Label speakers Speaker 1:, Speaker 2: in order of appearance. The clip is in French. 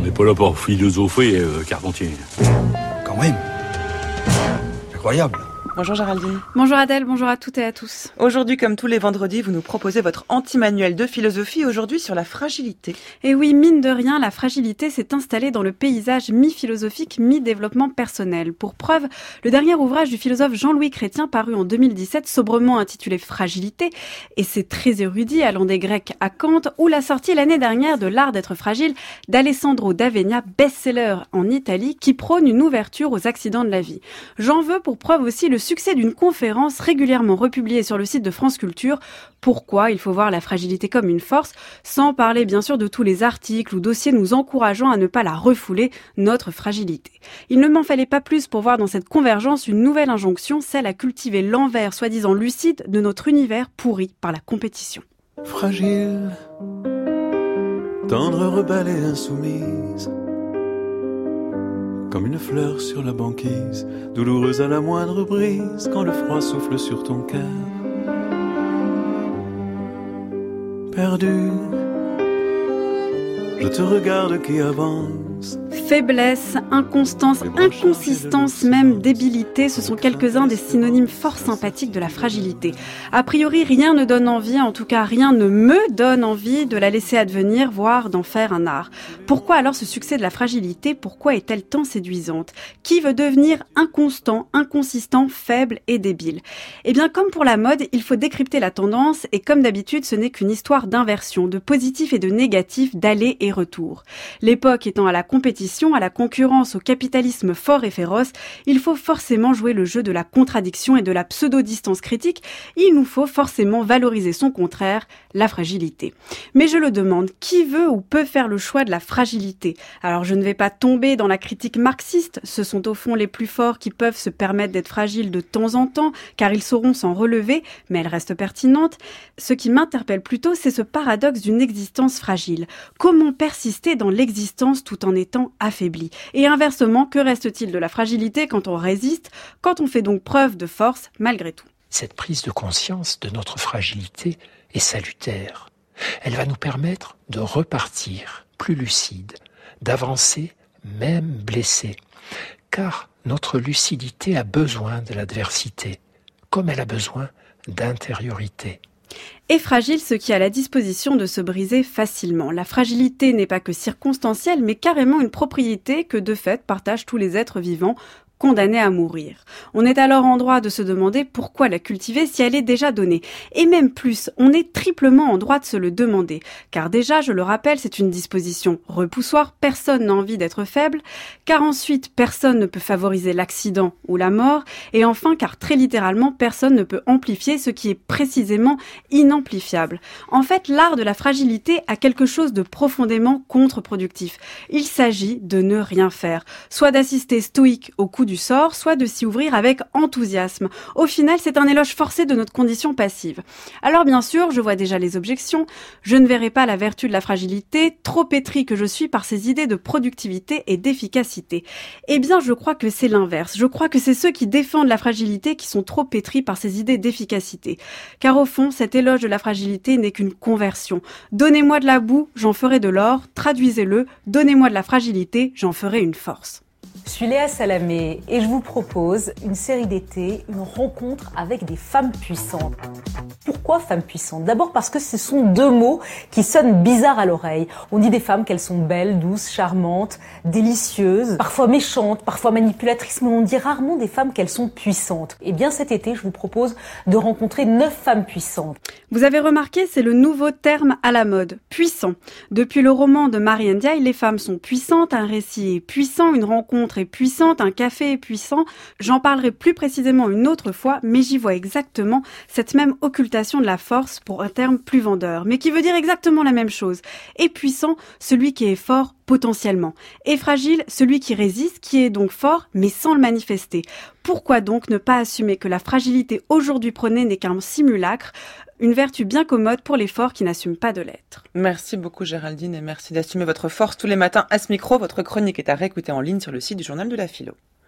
Speaker 1: n'est pas là pour philosopher, Carpentier.
Speaker 2: Quand même. Incroyable.
Speaker 3: Bonjour Géraldine.
Speaker 4: Bonjour Adèle, bonjour à toutes et à tous.
Speaker 3: Aujourd'hui, comme tous les vendredis, vous nous proposez votre anti-manuel de philosophie, aujourd'hui sur la fragilité.
Speaker 4: Et oui, mine de rien, la fragilité s'est installée dans le paysage mi-philosophique, mi-développement personnel. Pour preuve, le dernier ouvrage du philosophe Jean-Louis Chrétien, paru en 2017, sobrement intitulé Fragilité, et c'est très érudit, allant des Grecs à Kant, ou la sortie l'année dernière de L'art d'être fragile d'Alessandro d'Avena, best-seller en Italie, qui prône une ouverture aux accidents de la vie. J'en veux pour preuve aussi le succès d'une conférence régulièrement republiée sur le site de France Culture. Pourquoi il faut voir la fragilité comme une force, sans parler bien sûr de tous les articles ou dossiers nous encourageant à ne pas la refouler, notre fragilité. Il ne m'en fallait pas plus pour voir dans cette convergence une nouvelle injonction, celle à cultiver l'envers soi-disant lucide de notre univers pourri par la compétition.
Speaker 5: Fragile, tendre, rebelle et insoumise, comme une fleur sur la banquise, douloureuse à la moindre brise, quand le froid souffle sur ton cœur. Perdu, je te regarde qui avance.
Speaker 4: Faiblesse, inconstance, inconsistance, même débilité, ce sont quelques-uns des synonymes fort sympathiques de la fragilité. A priori, rien ne donne envie, en tout cas rien ne me donne envie de la laisser advenir, voire d'en faire un art. Pourquoi alors ce succès de la fragilité? Pourquoi est-elle tant séduisante? Qui veut devenir inconstant, inconsistant, faible et débile? Eh bien, comme pour la mode, il faut décrypter la tendance et comme d'habitude, ce n'est qu'une histoire d'inversion, de positif et de négatif, d'aller et retour. L'époque étant à la compétition, à la concurrence, au capitalisme fort et féroce, il faut forcément jouer le jeu de la contradiction et de la pseudo-distance critique. Il nous faut forcément valoriser son contraire, la fragilité. Mais je le demande, qui veut ou peut faire le choix de la fragilité? Alors je ne vais pas tomber dans la critique marxiste, ce sont au fond les plus forts qui peuvent se permettre d'être fragiles de temps en temps, car ils sauront s'en relever, mais elle reste pertinente. Ce qui m'interpelle plutôt, c'est ce paradoxe d'une existence fragile. Comment persister dans l'existence tout en étant affaibli? Et inversement, que reste-t-il de la fragilité quand on résiste, quand on fait donc preuve de force malgré tout?
Speaker 6: Cette prise de conscience de notre fragilité est salutaire. Elle va nous permettre de repartir plus lucide, d'avancer même blessé. Car notre lucidité a besoin de l'adversité, comme elle a besoin d'intériorité.
Speaker 4: Et fragile ce qui a la disposition de se briser facilement. La fragilité n'est pas que circonstancielle, mais carrément une propriété que de fait partagent tous les êtres vivants, condamnée à mourir. On est alors en droit de se demander pourquoi la cultiver si elle est déjà donnée. Et même plus, on est triplement en droit de se le demander. Car déjà, je le rappelle, c'est une disposition repoussoire, personne n'a envie d'être faible. Car ensuite, personne ne peut favoriser l'accident ou la mort. Et enfin, car très littéralement, personne ne peut amplifier ce qui est précisément inamplifiable. En fait, l'art de la fragilité a quelque chose de profondément contre-productif. Il s'agit de ne rien faire. Soit d'assister stoïque au coup du sort, soit de s'y ouvrir avec enthousiasme. Au final, c'est un éloge forcé de notre condition passive. Alors bien sûr, je vois déjà les objections. Je ne verrai pas la vertu de la fragilité, trop pétrie que je suis par ces idées de productivité et d'efficacité. Eh bien, je crois que c'est l'inverse. Je crois que c'est ceux qui défendent la fragilité qui sont trop pétris par ces idées d'efficacité. Car au fond, cet éloge de la fragilité n'est qu'une conversion. Donnez-moi de la boue, j'en ferai de l'or. Traduisez-le, donnez-moi de la fragilité, j'en ferai une force.
Speaker 7: Je suis Léa Salamé et je vous propose une série d'été, une rencontre avec des femmes puissantes. Pourquoi femmes puissantes? D'abord parce que ce sont deux mots qui sonnent bizarres à l'oreille. On dit des femmes qu'elles sont belles, douces, charmantes, délicieuses, parfois méchantes, parfois manipulatrices, mais on dit rarement des femmes qu'elles sont puissantes. Et bien cet été, je vous propose de rencontrer 9 femmes puissantes.
Speaker 4: Vous avez remarqué, c'est le nouveau terme à la mode, puissant. Depuis le roman de Marianne Ndiaye, les femmes sont puissantes, un récit est puissant, une rencontre est puissante, un café est puissant. J'en parlerai plus précisément une autre fois, mais j'y vois exactement cette même occultation de la force pour un terme plus vendeur, mais qui veut dire exactement la même chose. Et puissant, celui qui est fort potentiellement. Et fragile, celui qui résiste, qui est donc fort, mais sans le manifester. Pourquoi donc ne pas assumer que la fragilité aujourd'hui prônée n'est qu'un simulacre, une vertu bien commode pour les forts qui n'assument pas de l'être.
Speaker 3: Merci beaucoup Géraldine et merci d'assumer votre force tous les matins à ce micro. Votre chronique est à réécouter en ligne sur le site du Journal de la Philo.